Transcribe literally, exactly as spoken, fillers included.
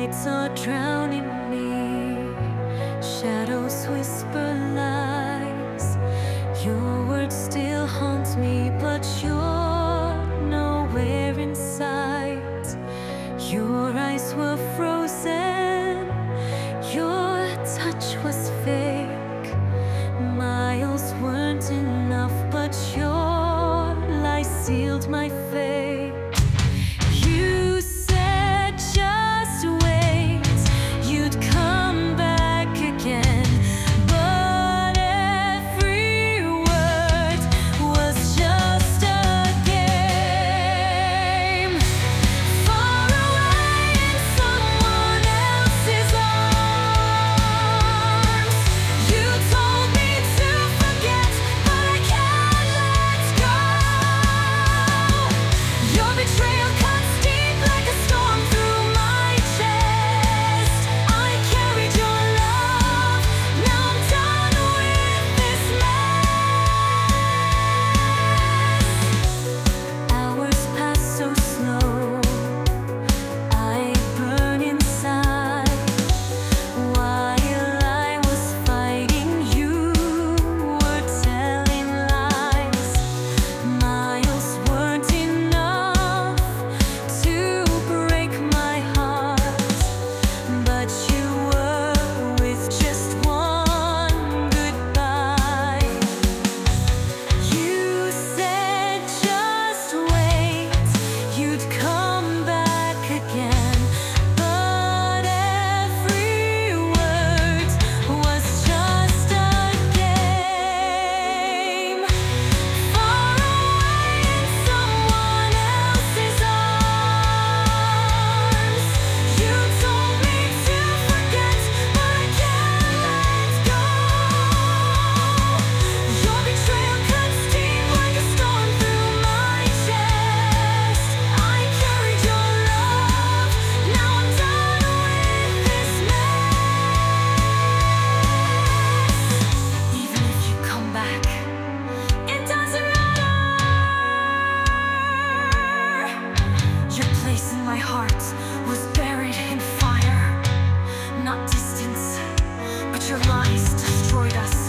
Lights are drowning me, shadows whisper lies. Your words still haunt me, but you're nowhere in sight. Your eyes were frozen, your touch was fake. Miles weren't enough, but your lies sealed my fate. You said just wait, you'd come back again, but every word was just a game. Far away in someone else's arms, you told me to forget, but I can't let go. Your betrayal cuts deep like a storm through my chest. I carried your love, now I'm done with this mess. Hours pass so slow, I burn inside. While I was fighting, you were telling lies. Miles weren't enough to break my heart, but you were with just one goodbye. You said just wait, you'd come back again, but every word was just a game. Far away in someone else's arms, you told me to forget, but I can't let go. Your betrayal cuts deep like a storm through my chest. I carried your love, now I'm done with this mess. Even if you come back, it doesn't matter. Your place in my heart was buried in fire, not distance, but your lies destroyed us.